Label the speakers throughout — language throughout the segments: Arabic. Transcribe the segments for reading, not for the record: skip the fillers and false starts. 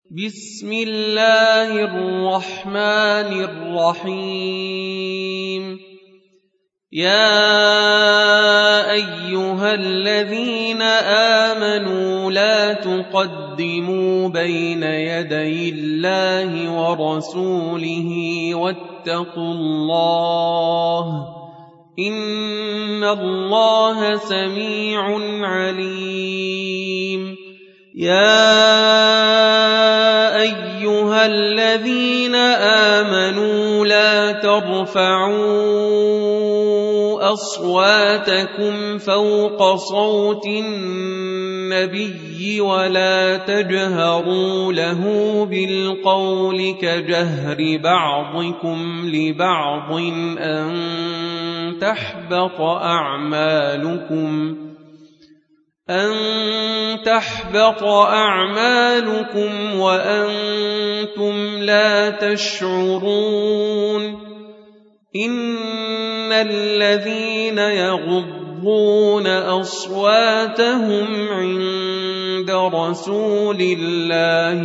Speaker 1: بسم الله الرحمن الرحيم. يا أيها الذين آمنوا لا تقدموا بين يدي الله ورسوله واتقوا الله إن الله سميع عليم. يا أيها الذين آمنوا لا ترفعوا أصواتكم فوق صوت النبي ولا تجهروا له بالقول كجهر بعضكم لبعض أن تحبط أعمالكم وأنتم لا تشعرون. إن الذين يغضون أصواتهم عند رسول الله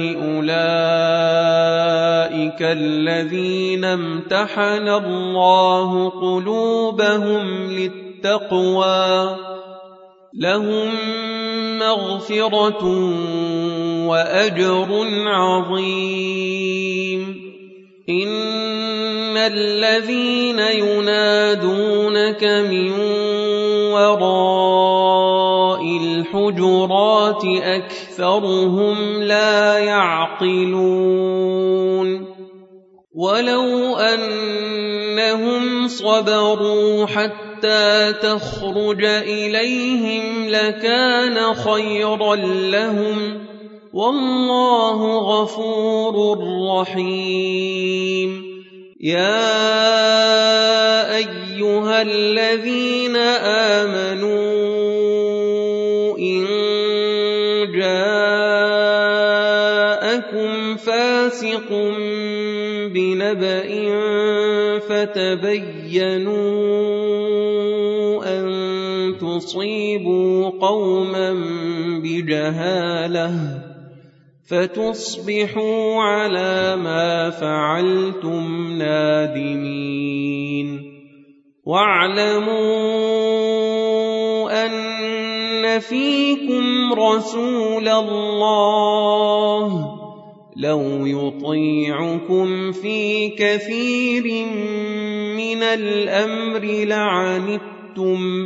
Speaker 1: أولئك الذين امتحن الله قلوبهم للتقوى لهم مغفرة وأجر عظيم. إن الذين ينادونك من وراء الحجرات أكثرهم لا يعقلون. ولو أنهم صبروا حتى تخرج إليهم لكان خيرا لهم والله غفور رحيم. يا أيها الذين آمنوا إن جاءكم فاسق بنبأ فتبينوا أن تصيبوا قوما بجهالة فتصبحوا على ما فعلتم نادمين. واعلموا أن فيكم رسول الله لو يطيعكم في كثير من الأمر لعنتم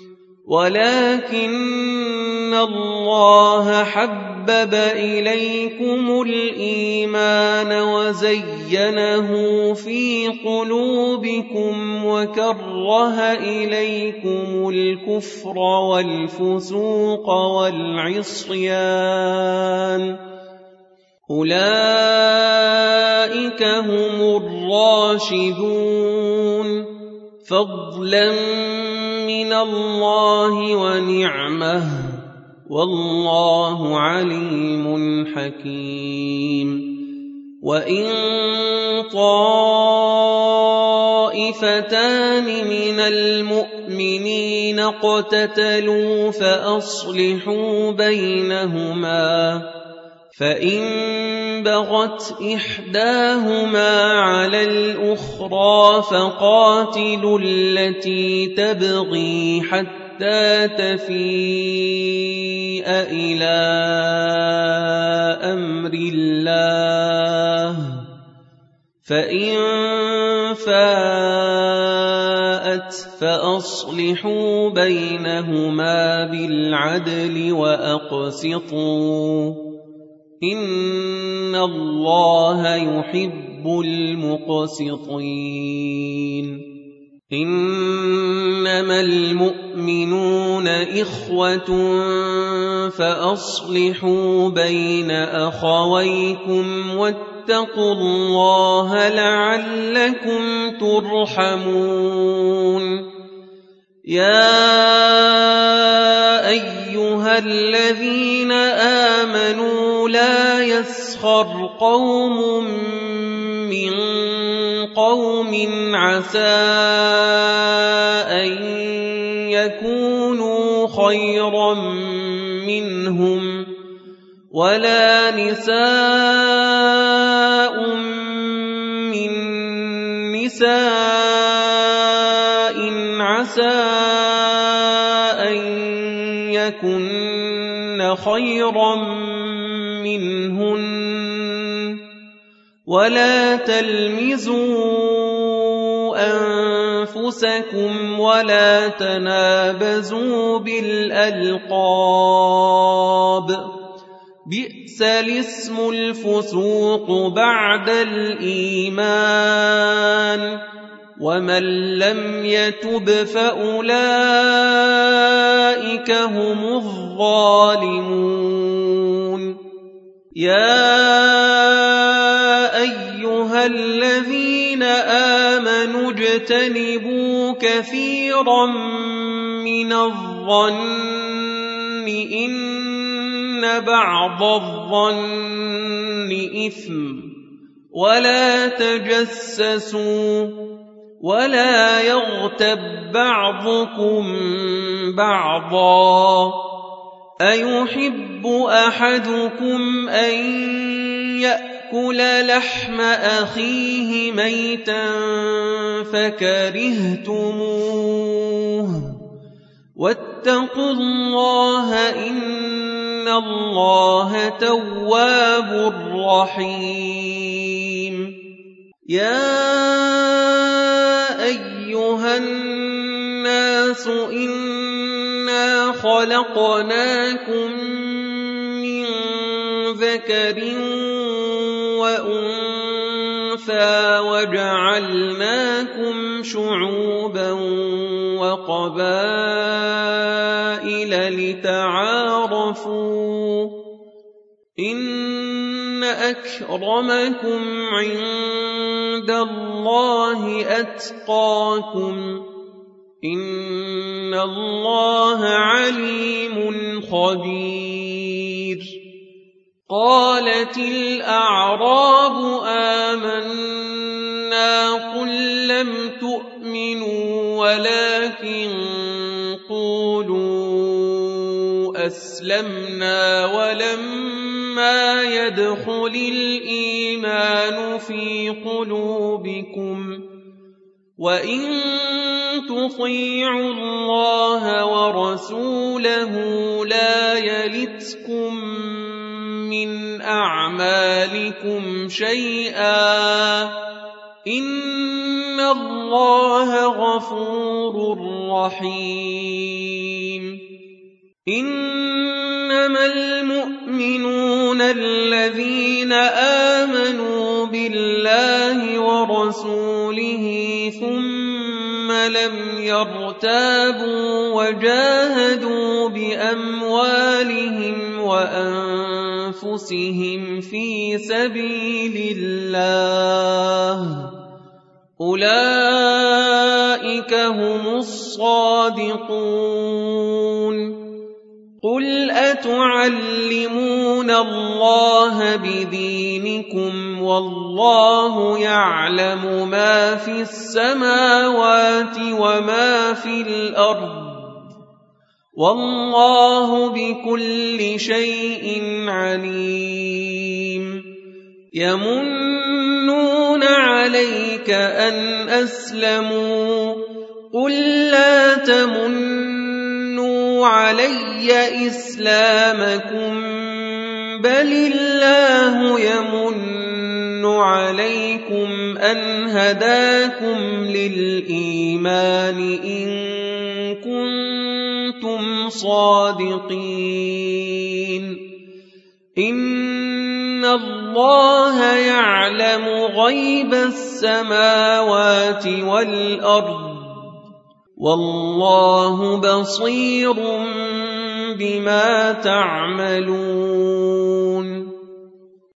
Speaker 1: ولكن الله حبب إليكم الإيمان وزينه في قلوبكم وكره إليكم الكفر والفسوق والعصيان أولئك هم الراشدون فضلا من الله ونعمه والله عليم حكيم. وإن طائفتان من المؤمنين اقتتلوا فأصلحوا بينهما فإن بغت إحداهما على الأخرى فقاتلوا التي تبغي حتى تفيء إلى أمر الله فإن فاءت فأصلحوا بينهما بالعدل وأقسطوا إن الله يحب المقسطين. إنما المؤمنون إخوة فأصلحوا بين أخويكم واتقوا الله لعلكم ترحمون. يا أيها الذين آمنوا لا يسخر قوم من قوم عسى أن يكونوا خيرا منهم ولا نساء من نساء عسى أن يكن خيرا منهن ولا تلمزوا أنفسكم ولا تنابزوا بالألقاب بئس الاسم الفسوق بعد الإيمان ومن لم يتب فأولئك هم الظالمون يا أيها الذين آمنوا اجتنبوا كثيرا من الظن إن بعض الظن إثم ولا تجسسوا ولا يغتب بعضكم بعضا أيحب أحدكم أن يأكل لحم أخيه ميتا فكرهتموه واتقوا الله إن الله تواب رحيم يا أيها الناس إنا خلقناكم من ذكر وأنثى وجعلناكم شعوبا وقبائل لتعارفوا إن أكرمكم عند الله أتقاكم إن الله عليم خبير قالت الأعراب آمنا قل لم تؤمنوا ولكن قولوا أسلمنا ولما يدخل الإيمان في قلوبكم وإن تطيعوا الله ورسوله لا يلتكم من أعمالكم شيئا إن الله غفور رحيم إنما المؤمنون الذين آمنوا بالله ورسوله ثم لم يرتابوا وجاهدوا بأموالهم وأنفسهم في سبيل الله أولئك هم الصادقون قل أتعلمون الله بدينكم والله يعلم ما في السماوات وما في الأرض والله بكل شيء عليم يمنون عليك أن أسلموا قل لا تمنوا علي إسلامكم بل الله يمن عليكم أن هداكم للإيمان إن كنتم صادقين إن الله يعلم غيب السماوات والأرض والله بصير بما تعملون